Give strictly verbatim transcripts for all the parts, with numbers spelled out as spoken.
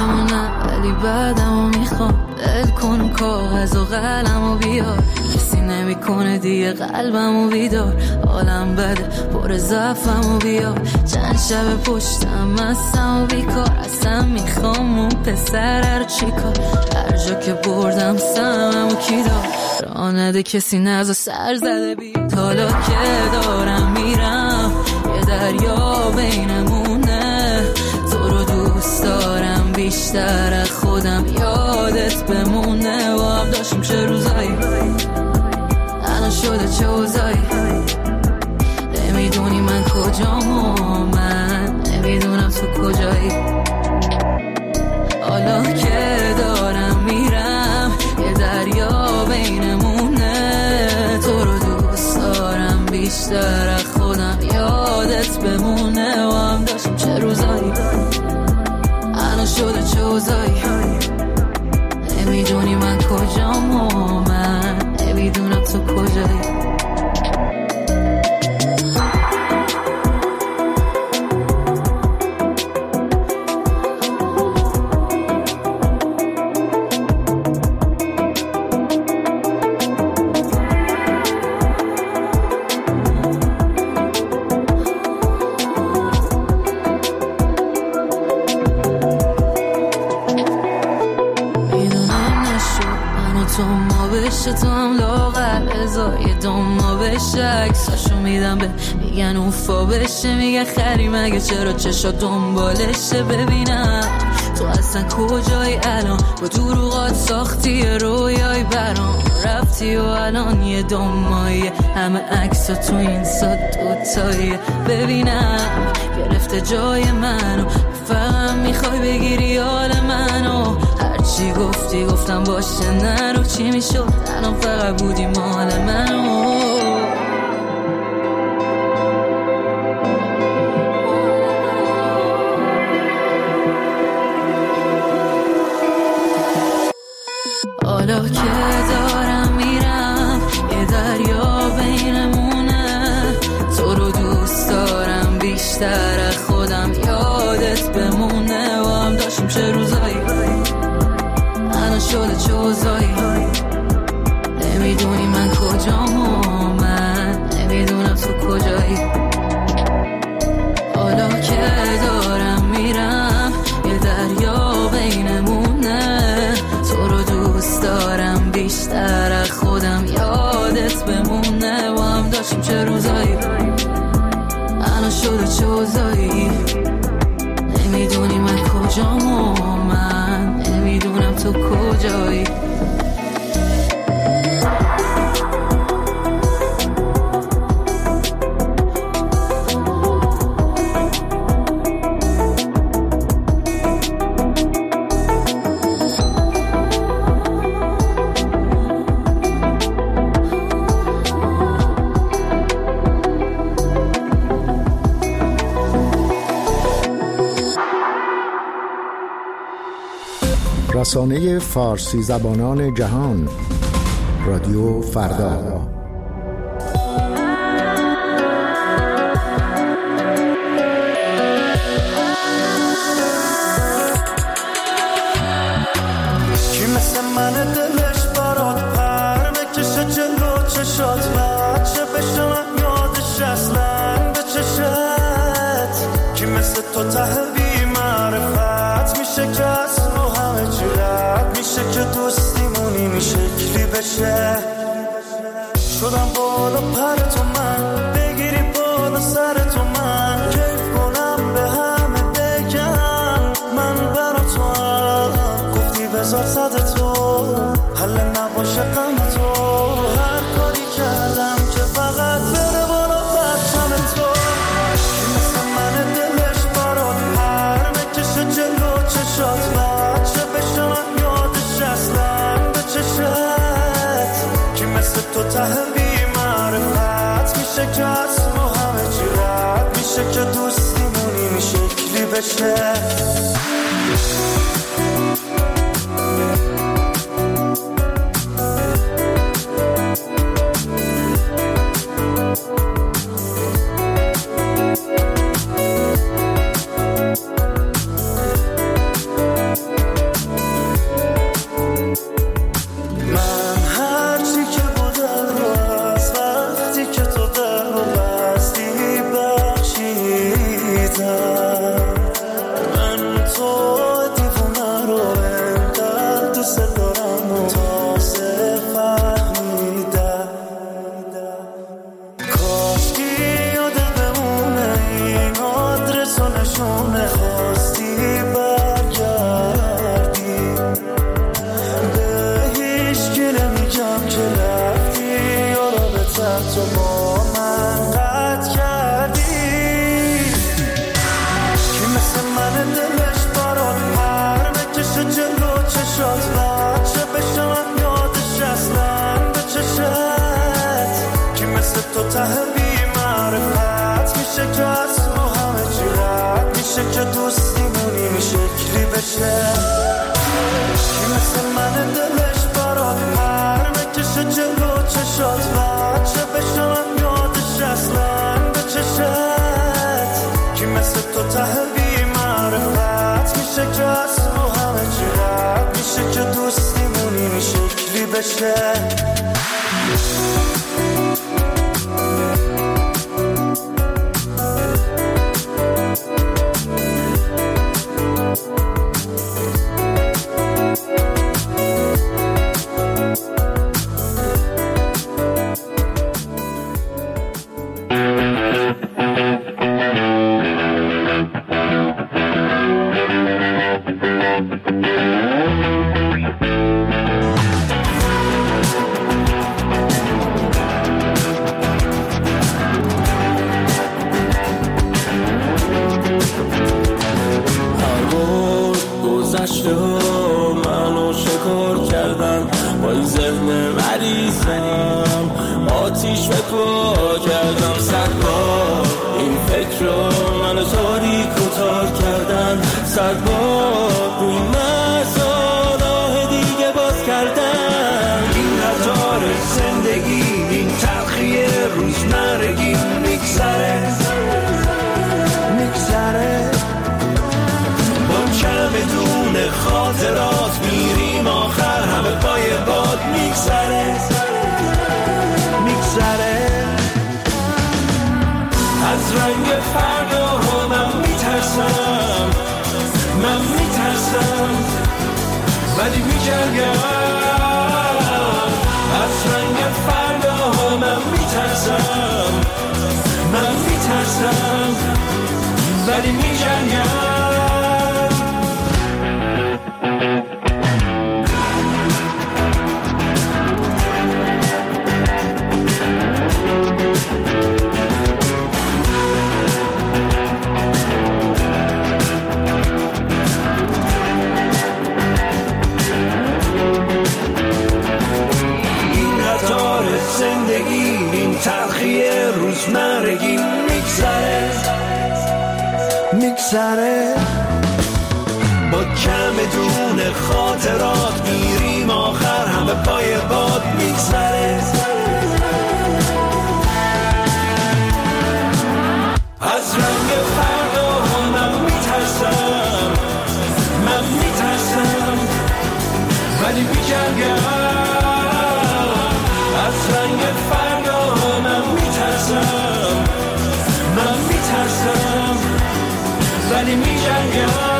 نمونم ولی بعدمو میخوام دل کن کاغذ و قلمو بیار کسی نمیکنه دیگه قلبمو بیدار حالم بده پر ضعفمو بیار چند شب پشتم مستم و بیکار اصلا میخوام اون پسر رو چیکار هر جا که بردم سممو کی دار راه نده کسی نزا سر زده بی حالا که دارم میرم یه دریا بینمونه تو رو دوست دارم بیشتر از خودم یادت بمونه و هم داشتیم چه روزایی الان شده چه اوزایی نمیدونی من کجام و من نمیدونم تو کجایی حالا که دارم میرم یه دریا بینمونه تو رو دوست دارم بیشتر از خودم یادت بمونه و هم داشتیم چه روزایی الان شده چه اوزایی نمیدونی من کجام و من نمیدونم تو کجایی تو هم لاغر ازای دوما بشه عکساشو میدم به میگن اوفا بشه میگن خری مگه چرا چشا دنبالشه ببینم تو اصلا کجایی الان با دروغات ساختی رویای برام رفتی و الان یه دومایی همه عکسا تو این ساد دوتایی ببینم گرفته جای منو فقط میخوای بگیری حال منو هرچی گفتی گفتم باشه نرو چی میشد الان فقط بودی مال منو حالا که دارم میرم یه دریا بینمونه تو رو دوست دارم بیشتر از خودم یادت بمونه و هم داشتیم چه روزایی الان شده چه اوزایی نمیدونی من کجام و من نمیدونم تو کجایی حالا که دارم میرم یه دریا بینمونه تو رو دوست دارم بیشتر از خودم یادت بمونه و هم داشتیم چه روزایی الان شده چه اوزایی نمیدونی من کجام و من نمیدونم تو کجایی رسانه فارسی زبانان جهان رادیو فردا کی مثل من دلش برات پر بکشه جلو چشات بچه بشه من یادش اصلا به چشت کی مثل تو ته بی معرفت میشه که از رو همه چی رد میشه که دوستیمونی این شکلی بشه شدم بالا پر تو من بگیری بالا سر تو من کیف کنم به همه بگم من برا تو هم گفتی بذار صد تو حل نباشه غم تو هر کاری کردم که فقط بره بالا بچم تو کی مثل من دلش برات پر بکشه جلو چشات بچه بشه من یادش اصلا به چشت کی مثل تو ته بی معرفت میشه که از ما همه چی رد میشه که دوستیمونی این شکلی بشه بشه. کی مثل من دلش برات پر بکشه جلو چشات بچه بشه من یادش اصلا به چشت. کی مثل تو ته بی معرفت میشه که از رو همه چی رد میشه که دوستیمون این شکلی بشه. میگذره با کم دون خاطرات میریم آخر همه پای باد میگذره. از رنگ فردا من میترسم من میترسم ولی میجنگم. از رنگ فردا من میترسم من میترسم ولی میجنگم.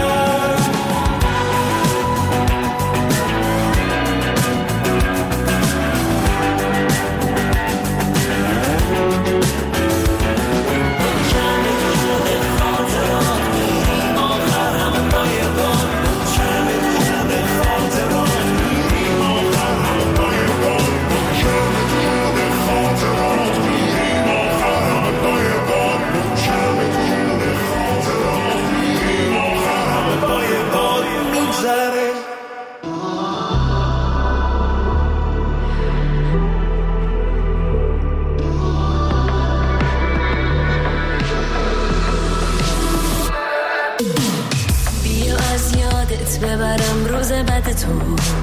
ببرم روز بعد تو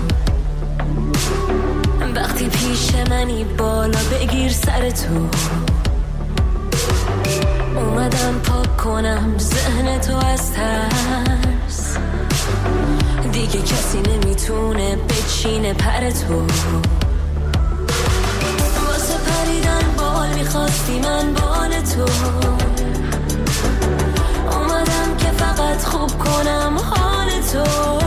وقتی پیش منی بالا بگیر سر تو. اومدم پاک کنم ذهن تو از ترس دیگه کسی نمیتونه بچینه پر تو. واسه پریدن بال میخواستی من بال تو. اومدم که فقط خوب کنم حال تو.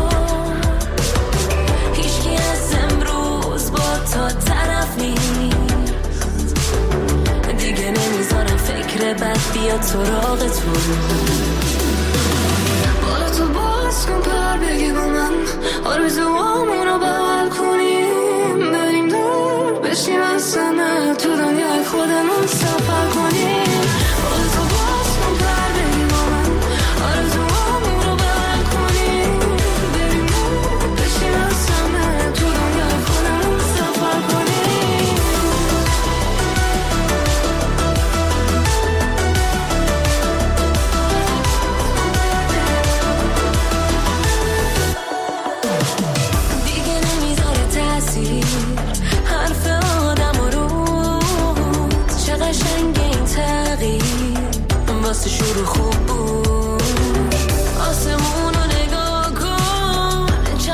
هیچکی از امروز با تا طرف نیست دیگه نمیذارم فکر بد بیاد سراغ تو. بالا تو باز کن پر بگی با من آرزوامون رو بغل کنیم بریم دور بشیم از سمه تو دنیای خودمون سفر کنیم. بالا تو باز کن پر بگی با من آرزوامون رو بغل کنیم بریم دور بشیم از سمه تو دنیای خودمون سفر کنیم.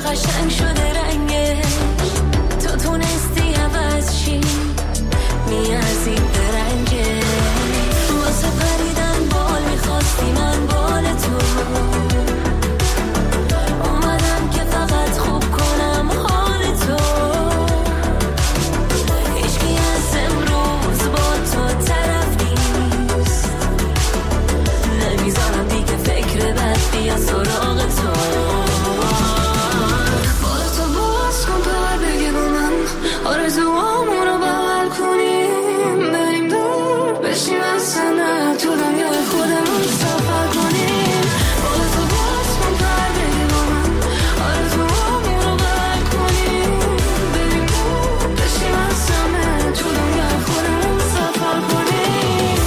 قشنگ شده رنگش، تو تونستی عوض شی میارزی به رنگش. واسه پریدن بال میخواستی من بال تو، اومدم که فقط خوب کنم حال تو. هیچکی از امروز با تو طرف نیست، نمیذارم دیگه فکر بد بیا سراغ تو. بال تو باز کن پر بگی با من، آرزوامونو بغل کنیم، بریم دور بشیم از سنه، تو دنیای خودمون سفر کنیم. بال تو باز کن پر بگی با من، آرزوامونو بغل کنیم، بریم دور بشیم از سنه، تو دنیای خودمون سفر کنیم.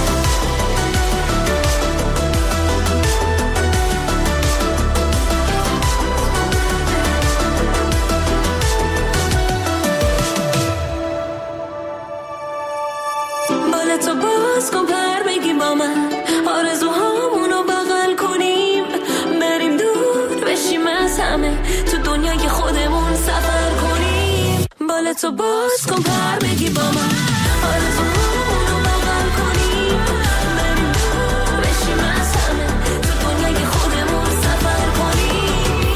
بال تو باز کن پر بگی با من، آرزوهامونو بغل کنیم، بریم دور بشیم از همه، تو دنیای خودمون سفر کنیم. بال تو باز کن پر بگی با من، آرزوهامونو بغل کنیم، بریم دور بشیم از همه، تو دنیای خودمون سفر کنیم.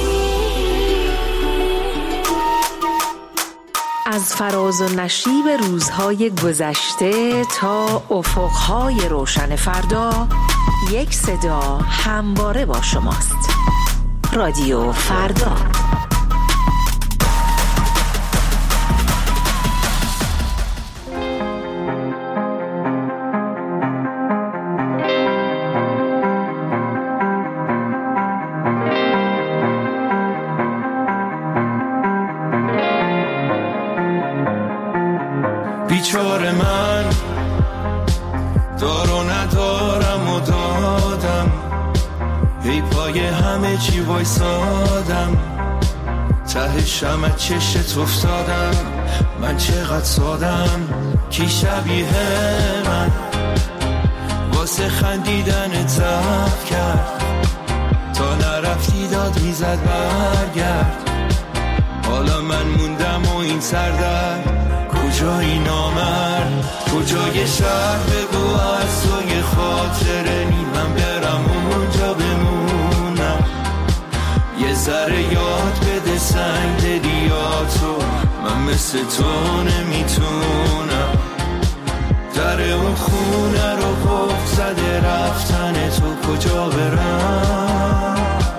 از فراز و نشیب روزهای گذشته تا افقهای روشن فردا، یک صدا همواره با شماست. رادیو فردا. بیچاره من دارو ندارم و دادم، ای پای همه چی وایسادم، ته شمع چشت افتادم، من چقدر سادم، کی شبیه من واسه خندیدن ضعف کرد، تا نرفتی داد میزد برگرد، حالا من موندم و این سردرد، کجایی نامرد، کجای شهر بگو از توی خاطره نی، من برم اونجا بمونم، یه ذره یاد بده سنگ دلیاتو، من مثل تو نمیتونم، در اون خونه رو قفل زده رفتن تو، کجا برم،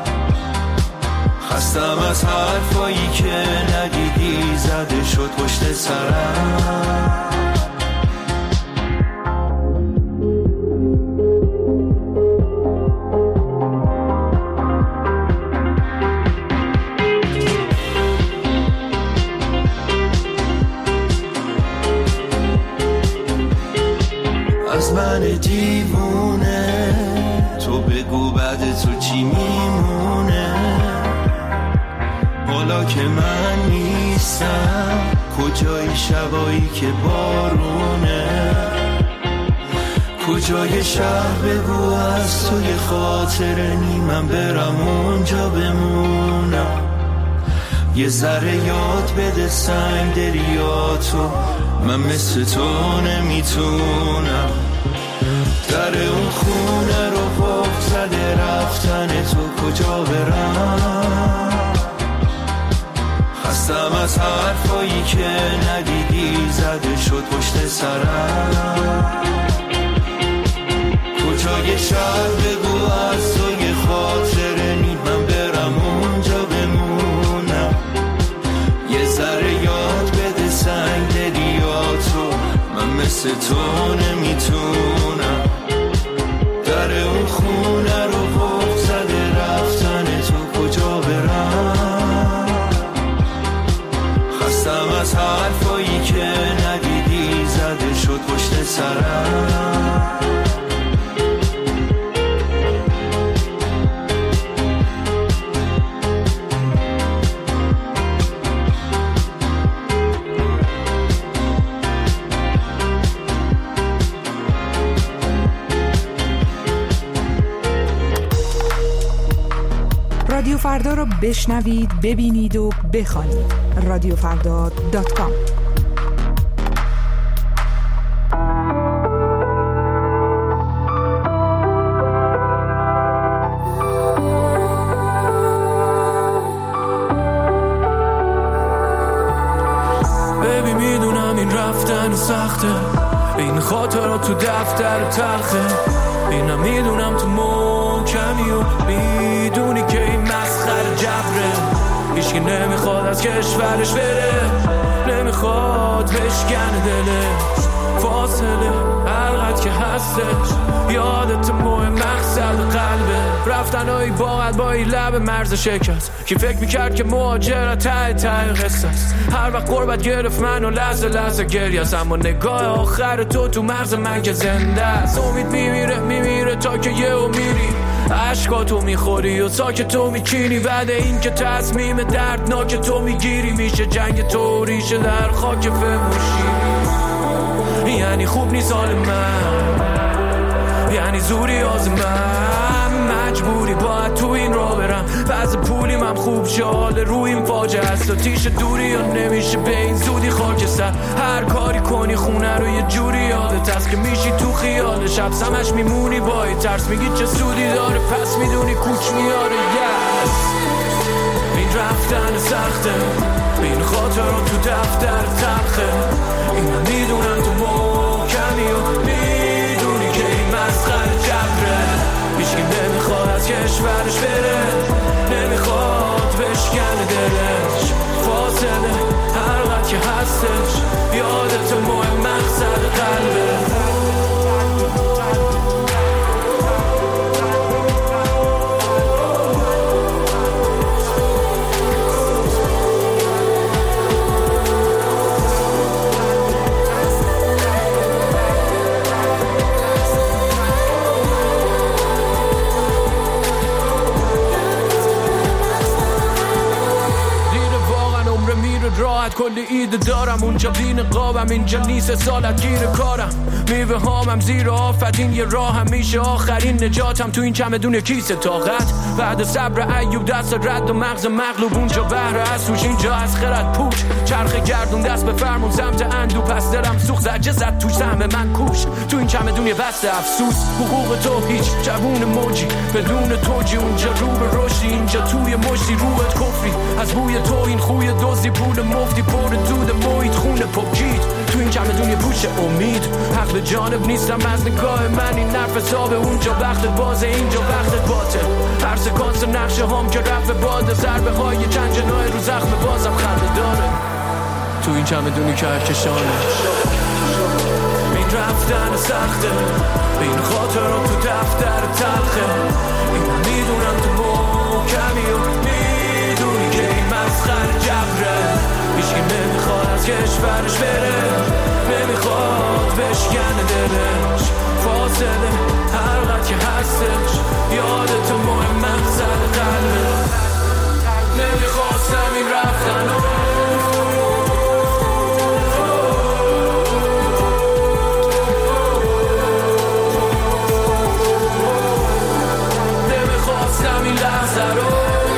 خستم از حرفایی که ندیدی زده شد پشت سرم. از من دیوونه تو بگو بعد تو چی میمونه، حالا که من نیستم کجای شبایی که بارونه، کجای شهر بگو از توی خاطره نی، من برم اونجا بمونم، یه ذره یاد بده سنگ دریاتو، من مثل تو نمیتونم، در اون خونه رو قفل زده رفتن تو، کجا برم، خستم از حرفایی که ندیدی زده شد پشت سرم، کجای شهر بگو از توی خاطره نی، من برم اونجا بمونم، یه ذره یاد بده سنگ دلیاتو، من مثل تو نمیتونم، در اون خونه رو قفل زده رفتن تو، کجا برم، خستم از حرفایی که ندیدی زده شد پشت سرم. فردا رو بشنوید، ببینید و بخوانید. رادیو فردا دات کام. ببین میدونم این رفتن سخته، این خاطرات تو دفتر تلخه، اینم میدونم تو محکمی و میدونی که این مسخره جبره. هیچکی نمیخواد از کشورش بره، نمیخواد بشکنه دلش، فاصله حلقت که هستش یادت مهم مقصد قلبه. رفتن هایی باقت با این لب مرز شکست، کی فکر میکرد که مهاجرت ته ته قصه است. هر وقت غربت گرفت منو لحظه لحظه گریه است، اما نگاه آخر تو تو مغز من که زنده است. امید میمیره میمیره تا که یه و میری، عشقاتو میخوری و ساکتو میچینی. بعد این که تصمیم دردناک تو میگیری، میشه جنگ تو ریشه در خاک فموشی. یعنی خوب نیست حال من، یعنی زوری از من، مجبوری باید تو این را برم. بعض پولیم هم خوب شال روی این فاجعه است و تیش دوری یا نمیشه به این زودی خاک سر. هر کاری کنی خونه رو یه جوری یادت هست که میشی تو خیال شب سمش میمونی با این ترس، میگی چه سودی داره پس میدونی کوچ میاره. yes. این رفتن سخته، این خاطرات تو دفتر تلخه، اینو میدونم تو محکمی و میدونی که این مسخره جبره. هیچکی نمیخواد از کشورش بره، نمیخواد بشکنه دلش، فاصله حلقت که هستش یادت مهم مقصد قلبه. راحت کلی ایده دارم، اونجا دین قابم اینجا نیست سالت گیر کارم. میوه هامم زیر آفت، این یه راه هم میشه آخرین نجاتم. تو این چمدون کیس طاقت بعد صبر ایوب دست رد و مغز مغلوب، اونجا بهره از توش اینجا از خرد پوچ. چرخ گردون دست به فرمون سمت اندو، پس دلم سوخت زجه زد توش سهم من کوش. تو این چمدون یه بسته افسوس، حقوق تو هیچ جوون موجی بدون توجی. اونجا رو به رشدی، اینجا توی مشتی روحت کفری. از بوی تو این خوی دوزی پول مفتی پر دود محیط خونه پاکید. تو این چمدون یه پوش امید، حق به جانب نیستم از نگاه من. این نرف حسابه، اونجا وقت بازه اینجا وقت باته. هر سکانس نقشه هم که رفت باده، ضربه های چند جنای رو زخم بازم خنده داره. تو این چمدونی که هرکشانه، این رفتن سخته، این خاطرات تو دفتر تلخه، این میدونم تو محکمی و میدونی که این مسخره جبره. هیچکی نمیخواد از کشورش بره، نمیخواد بشکنه دلش، فاصله حلقت که هستش یادت مهم مقصد قلبه. نمیخواستم این رفتن رو، نمیخواستم این لحظه رو.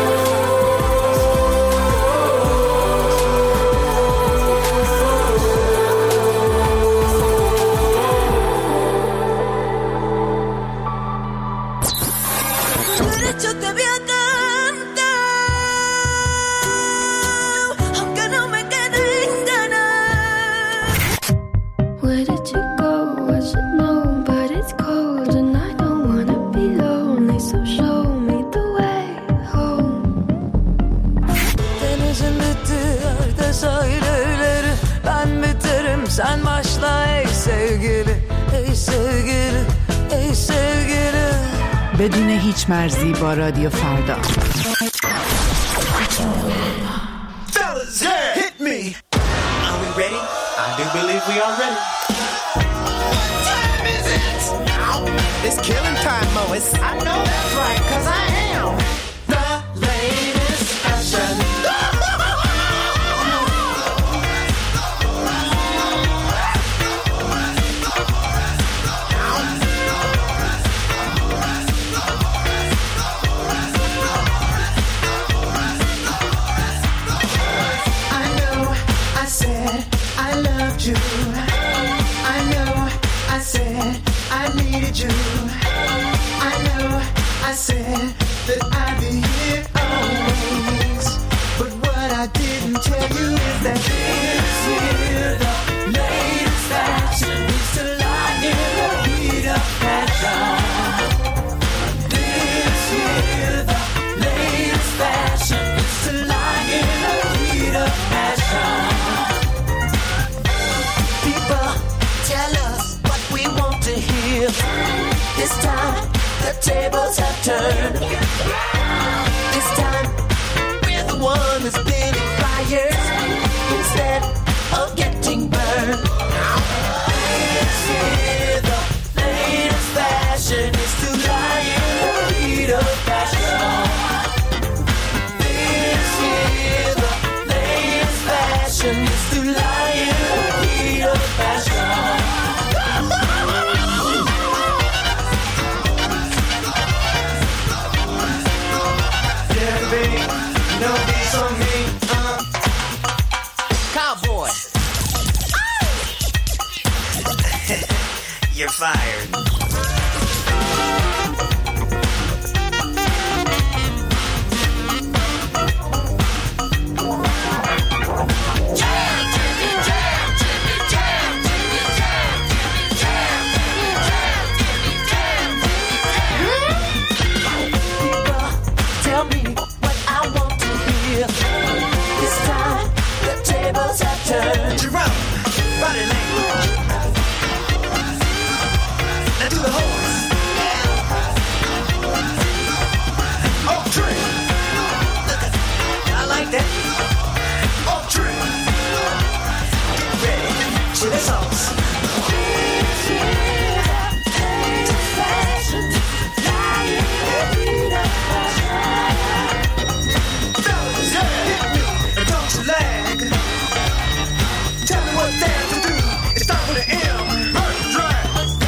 Sen başla ey sevgili, ey sevgili, ey sevgili. بدون هیچ مرزی با رادیو فردا. Fellas, yeah, hit me. Are we ready? I do believe we are ready. Time is it now? It's killing time, Mois. I know that's right, 'cause I am the latest fashion. need you. I know I said that I'd be here always, but what I didn't tell you is that this year the latest fashion is to lie in the heat of passion. This year the latest fashion is to lie in the heat of passion. People tell us what we want to hear. This time the tables have turned. This time we're the one who's building fires instead of getting burned. This year the latest fashion is to lie in the heat of passion. This year the latest fashion is to lie in the heat of passion. No beats on me, uh. Cowboy. You're fired. Jerome, body language. Now do the horse. Oh, tree. I like that. Oh, tree. Ready? Chili sauce. Fellas, hit me and don't you lag. Tell me what's there to do. It starts with an M. Hurt, drag.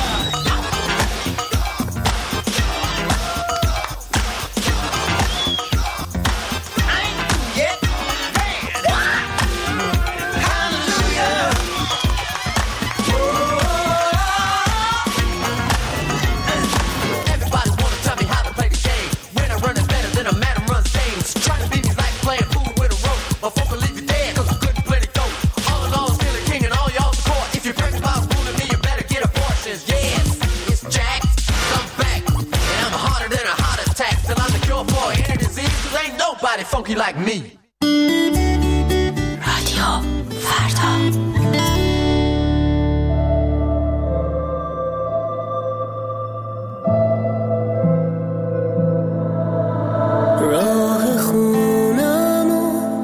I ain't yet bad. Hallelujah. Everybody's wanna tell me how to play the game. When I run it better than a man who runs games. Trying to beat me like playing food with a rope. My folk will leave you dead cause I couldn't play the dope. All in all, still a king and all y'all support. If you break the box fooling me, you better get abortions. Yes, it's Jack, I'm back. And I'm harder than a heart attack. Till I'm the cure for any disease. Cause ain't nobody funky like me. رادیو فردا. راه خونمو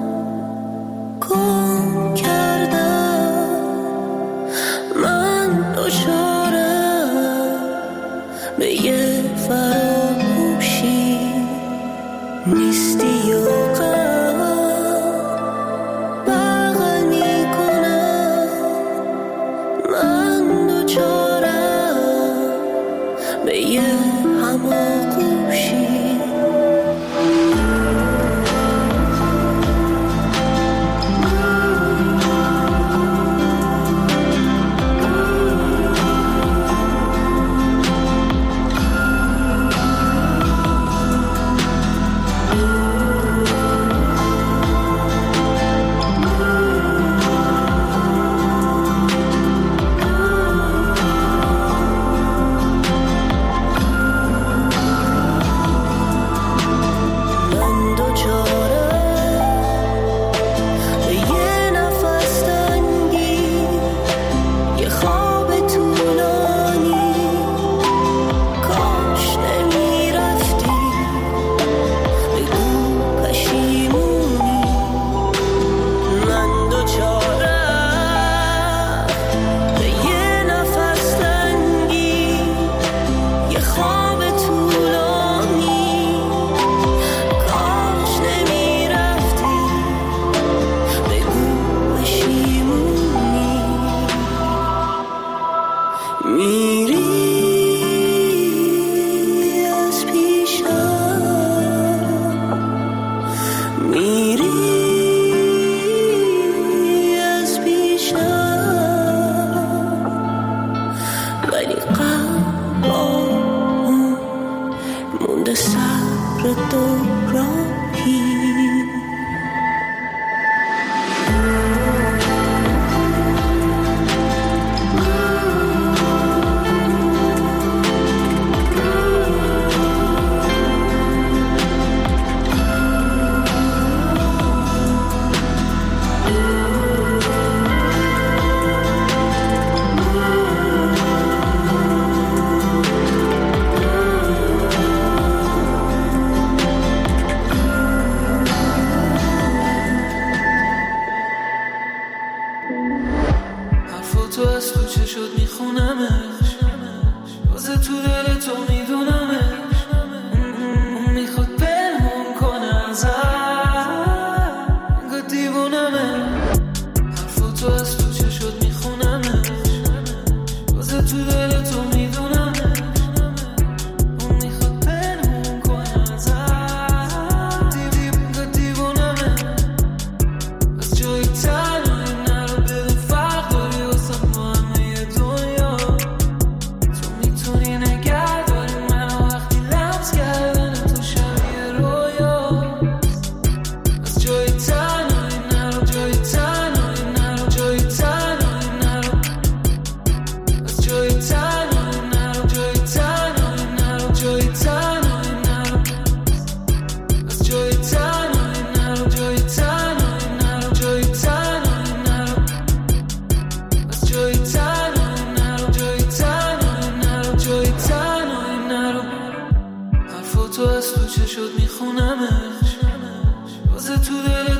گم کردم، من دچارم به یه فراموشی نیستی و غم بغل میکنم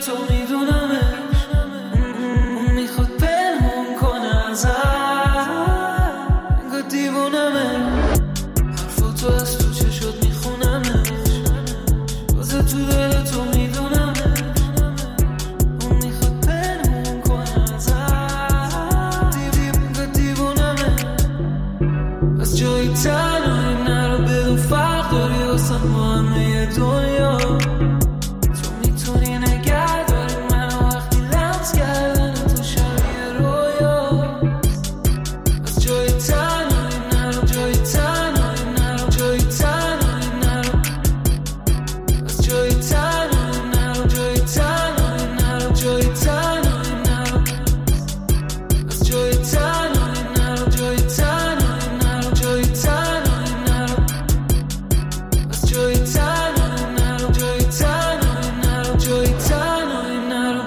تو میدونمش، اون میخواد پنهون کنه ازم، انگار دیوونمه، حرفاتو از تو چشات میخونمش، بازه تو دل تو میدونمش، اون میخواد پنهون کنه ازم، انگار دیوونمه. از جایی تنهایی نرو، بدون فرق داری واسه ما همه دنیا، تو میتونی نگه داری منو وقتی لمس کردن تو شبیه رویا. از جایی تنهایی نرو، جایی تنهایی نرو، جایی تنهایی نرو، از جایی تنهایی نرو، جایی تنهایی نرو، جایی تنهایی نرو، از جایی تنهایی نرو، جایی تنهایی نرو، جایی تنهایی نرو، از جایی تنهایی نرو، جایی تنهایی نرو، جایی تنهایی نرو.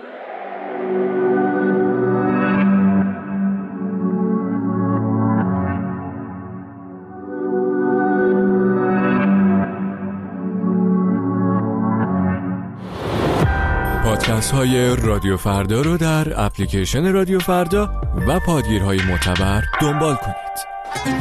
پادکست های رادیو فردا رو در اپلیکیشن رادیو فردا و پادگیرهای معتبر دنبال کنید.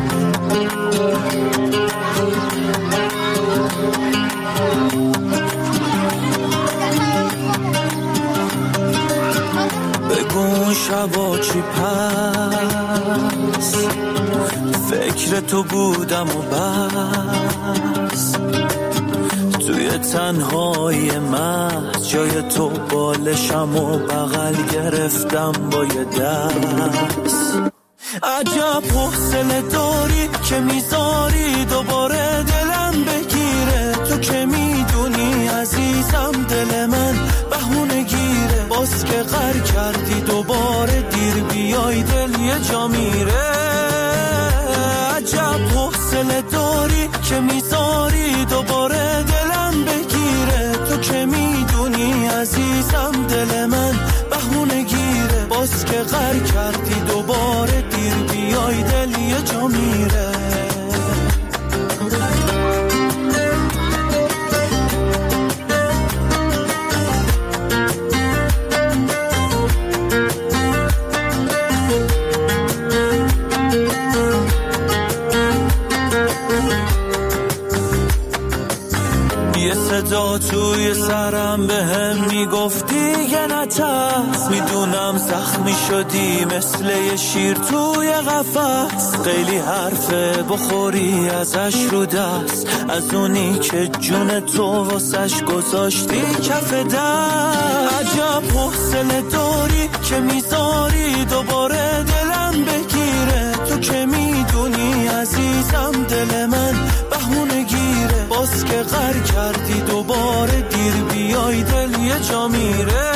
بگو اون شبا چی پس فکر تو بودم و بس، توی تنهای محض جای تو بالشم و بغل گرفتم با یه دست. عجب حوصله داری که میذاری دوباره دلم بگیره، تو که میدونی عزیزم دل من بهونه گیره، باز که غر کردی دوباره دیر بیای دل یه جا میره. عجب حوصله داری که میذاری دوباره دلم بگیره، تو که میدونی عزیزم دل من بهونه گیره، باز که غر کردی دوباره دیر بیای دل یه جا میره. یه صدا توی سرم به هم میگفتی یه نترس، میدونم زخمی شدی مثل یه شیر توی قفس، خیلی حرفه بخوری ازش رو دست، از اونی که جون تو واسش گذاشتی کف دست. عجب حوصله داری که میذاری دوباره دلم بگیره، تو که میدونی عزیزم دل من بهونه گیره، باز که غر کردی دوباره دیر بیای دل یه جا میره.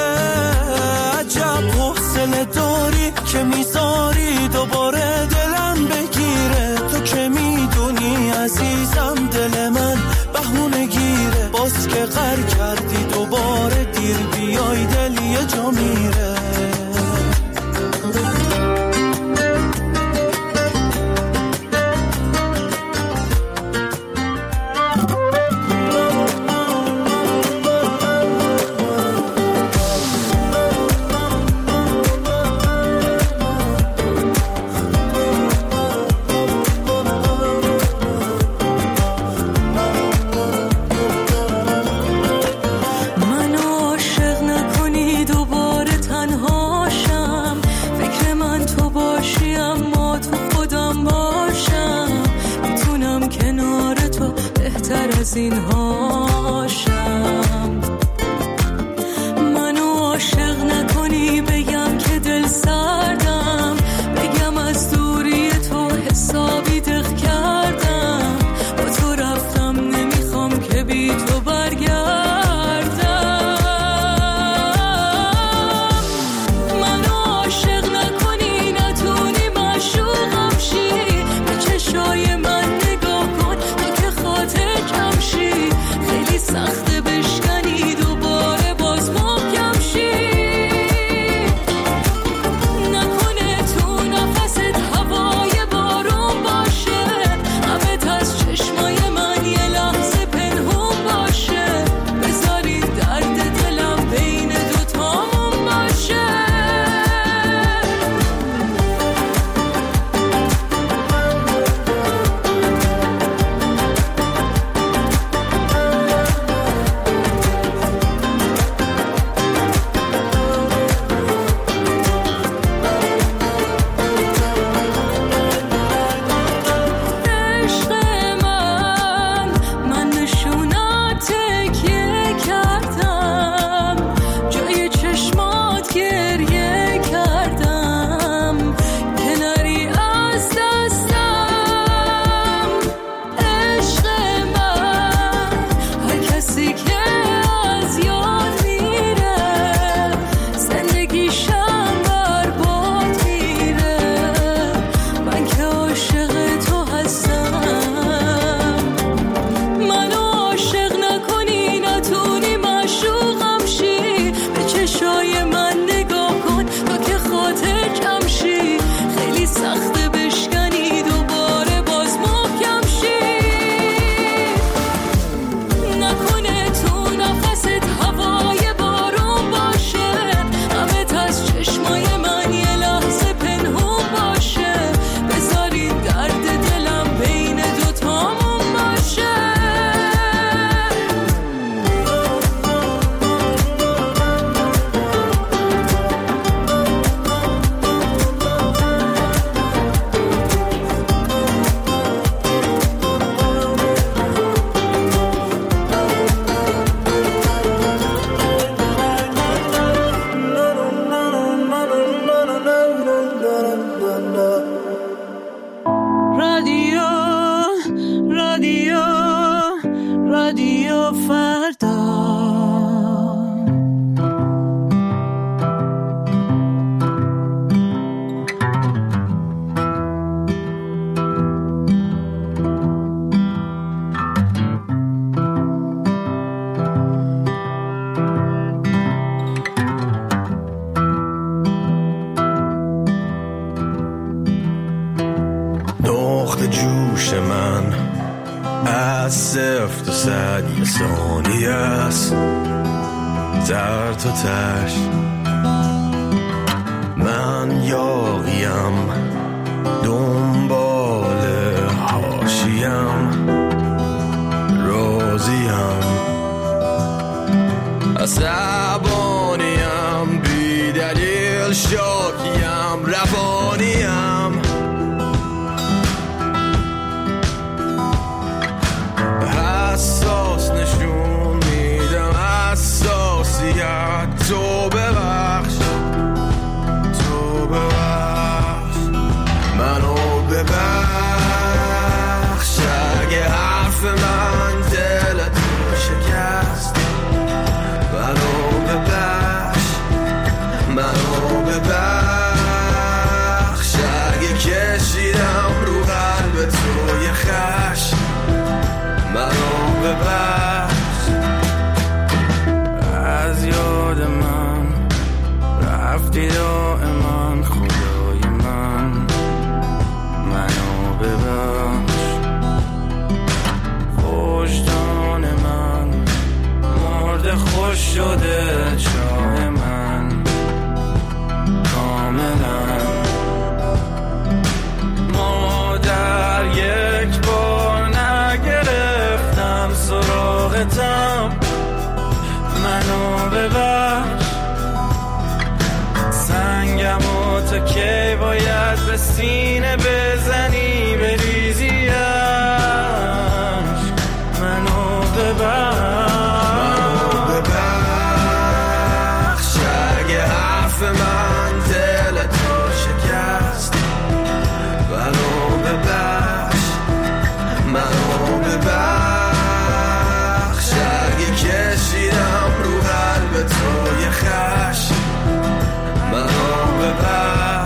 عجب حوصله داری که میذاری دوباره دلم بگیره، تو که میدونی عزیزم دل من بهونه گیره، باز که غر کردی دوباره دیر بیای دل یه جا میره. از این هاشم منو عاشق نکنی، بگم که دل سردم، بگم از دوری تو حسابی دق کردم، با تو رفتم نمیخوام که بی تو برگردم. منو عاشق نکنی، نتونی معشوقم شی، به چشای من نگاه کن تو که خاطر کم شی، گوش من از صفر تا صد یه ثانیه است، در تا تش من یاقیم، دنبال حاشیم، راضیم، عصبانیم، بی دلیل شاکیم، روانیم، حساس نشون میدم حساسیت، تو ببخش، تو ببخش، منو ببخش اگه حرف من دلتو شکست، منو ببخش، منو ببخش اگه کشیدم رو قلب تو یه خشم، منو ببخش. از یاد من رفتی دائما خدای من، منو ببخش. وجدان من مرده خوش شده، چاه من کاملا مادر یک بار نگرفتم سراغتم، منو ببخش. سنگم و تا کی باید به سینه بزنی بریزیش، منو ببخش، منو ببخش اگه حرف من دلتو شکست، منو ببخش، منو ببخش اگه کشیدم رو قلب تو یه خشم، منو ببخش.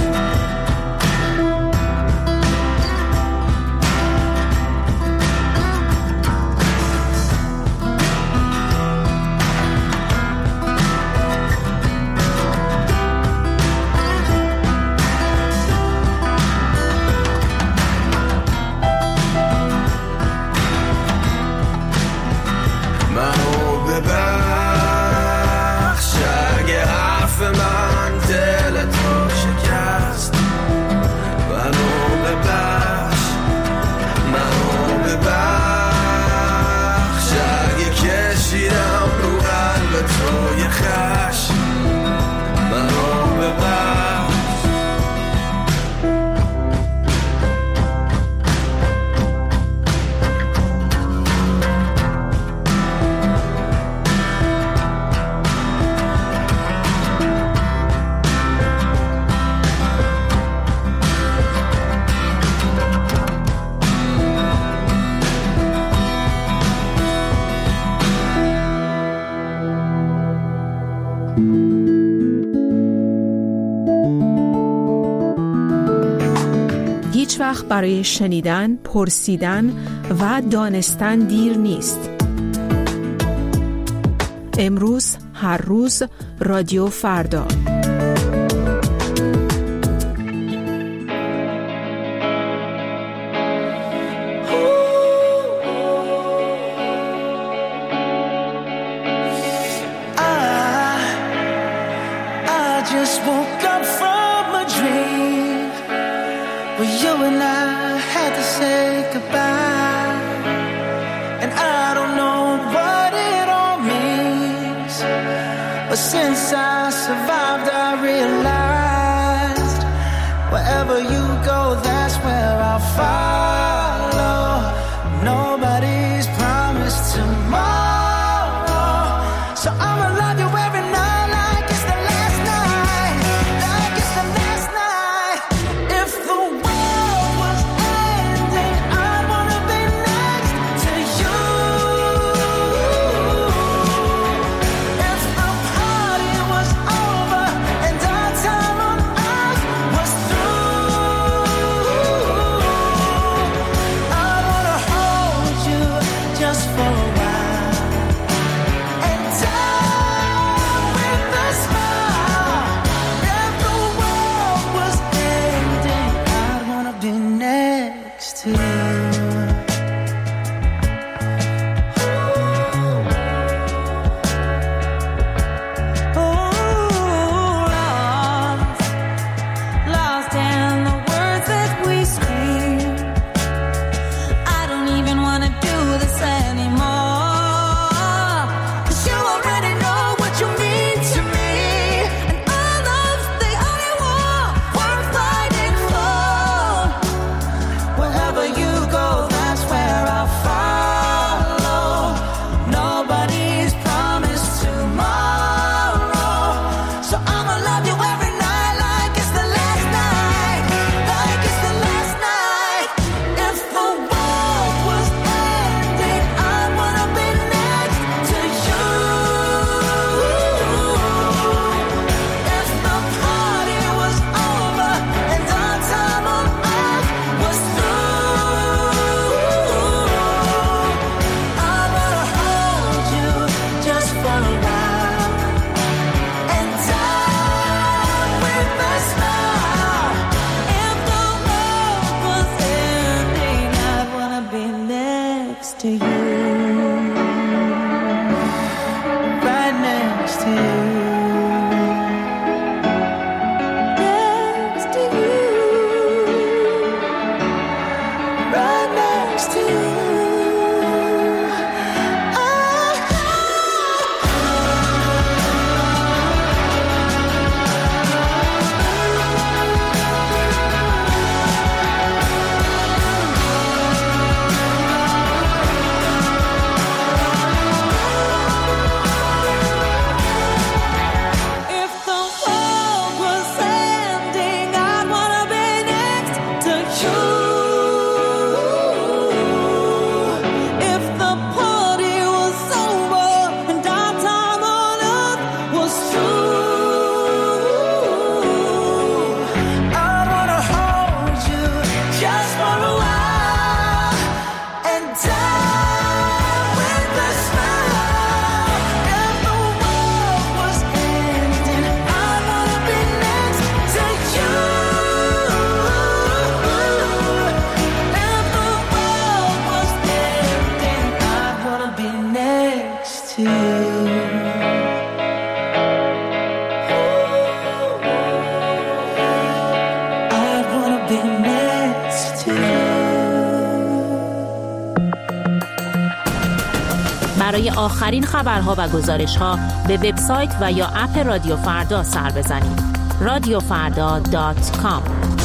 هیچ وقت برای شنیدن، پرسیدن و دانستن دیر نیست. امروز، هر روز، رادیو فردا. Since I survived, I realized wherever you go, that's where I'll follow. Nobody's promised tomorrow, so I'ma love you every night like it's the last night, like it's the last night. If the world was ending, I'd wanna be next to you. If the party was over and our time on earth was through, آخرین خبرها و گزارش‌ها به وبسایت و یا اپ رادیو فردا سر بزنید. رادیو فردا دات کام.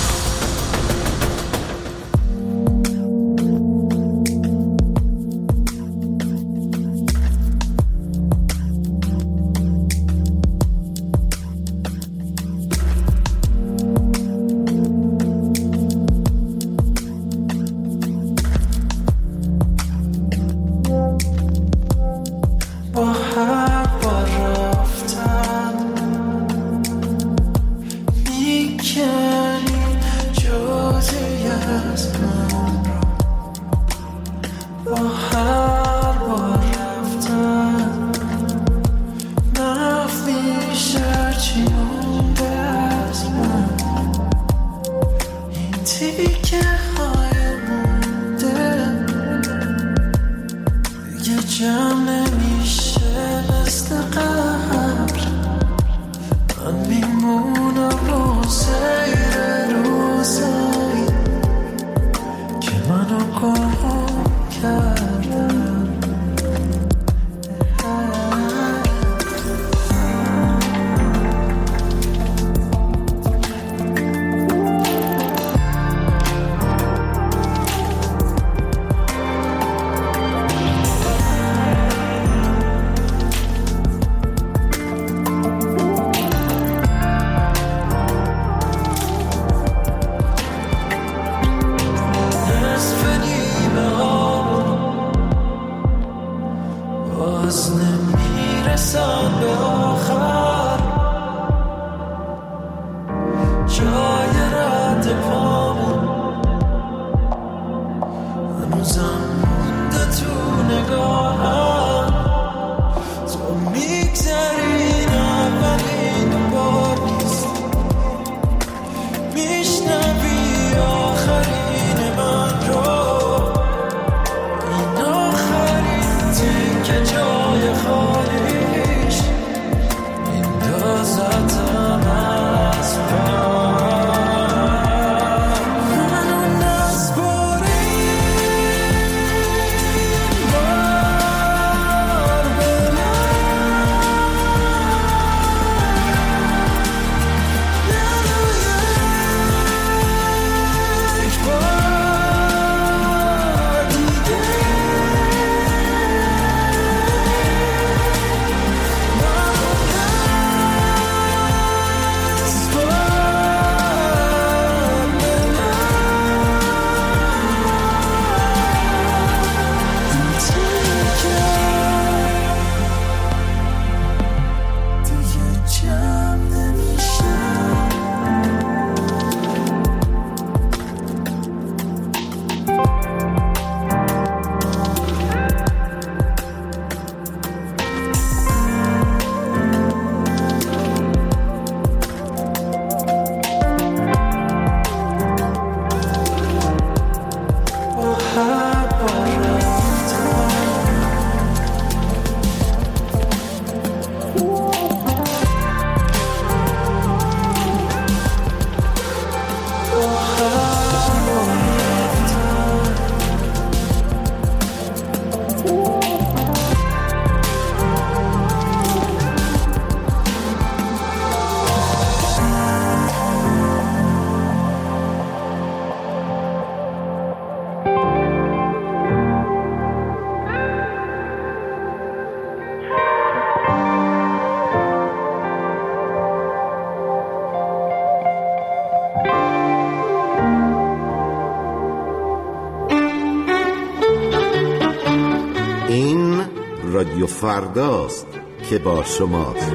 رادیو فرداست که با شماست.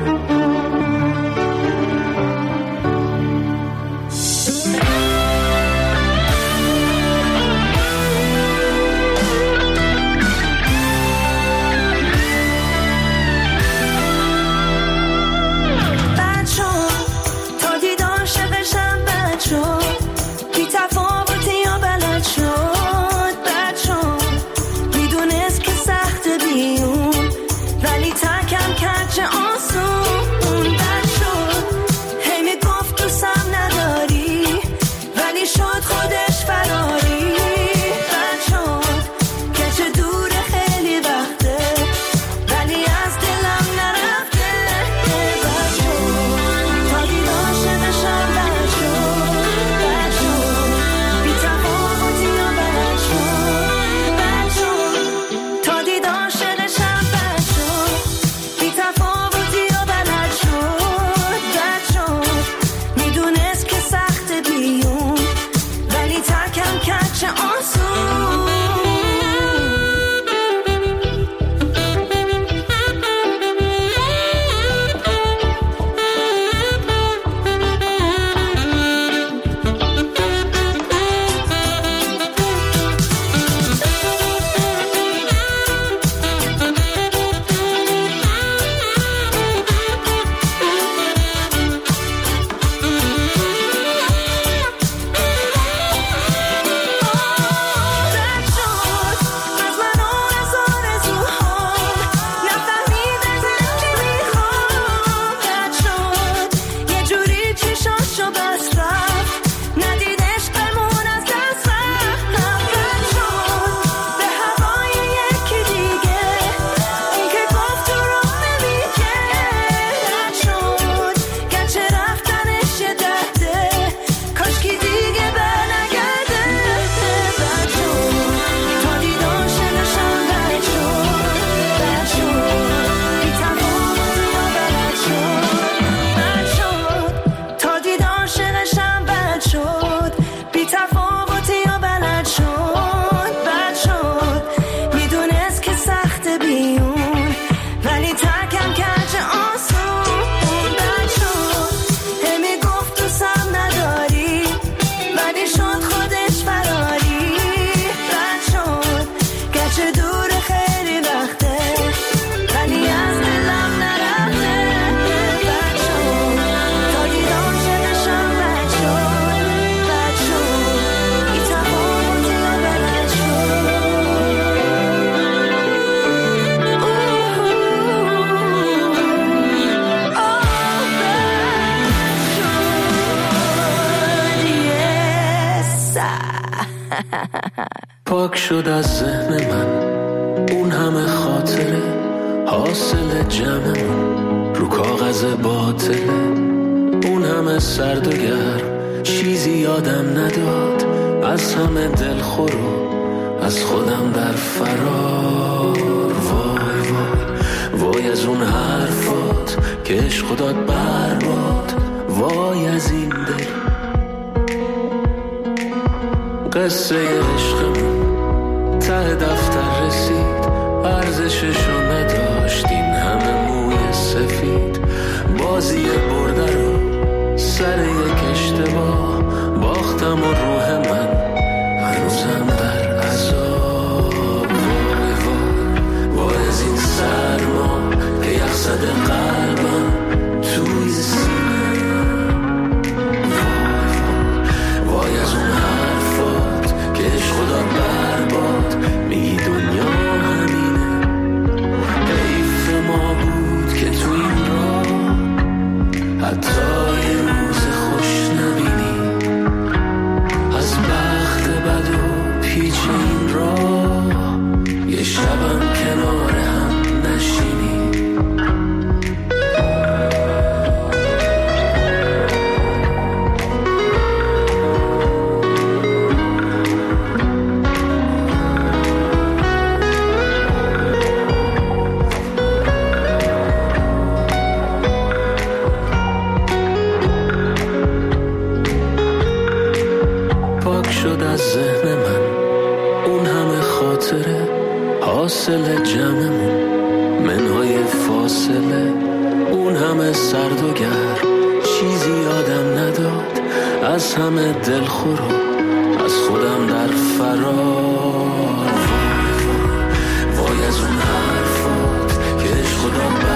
ولی تکم کرد چه آسون پاک شد از ذهن من اون همه خاطره حاصل جمعمون رو کاغذ باطله، اون همه سرد و گرم چیزی یادم نداد، از همه دلخور و از خودم در فرار. وای وای وای از اون حرفات که عشق داد برباد، وای از این دل قصه عشقمون ته دفتر رسید، ارزششو نداشت این همه موی سفید، بازی برده رو سر یک اشتباه باختم و روح من هنوزم در عذاب. وای وای وای از این سرما که یخ زده قلبم توی سینه، وای وای وای از اون حرفات که عشق داد برباد، میگی دنیا همینه، حیف ما بود که تو این راه حتی یه روز خوش نبینی، از بخت بد و پیچ این راه یه شبم کنار هم نشینی. ذهن من اون همه خاطره حاصل جمعمون، منهای فاصله اون همه سرد و گرم چیزی یادم نداد، از همه دلخور و از خودم در فرار. وای وای وای از اون حرفات که عشق داد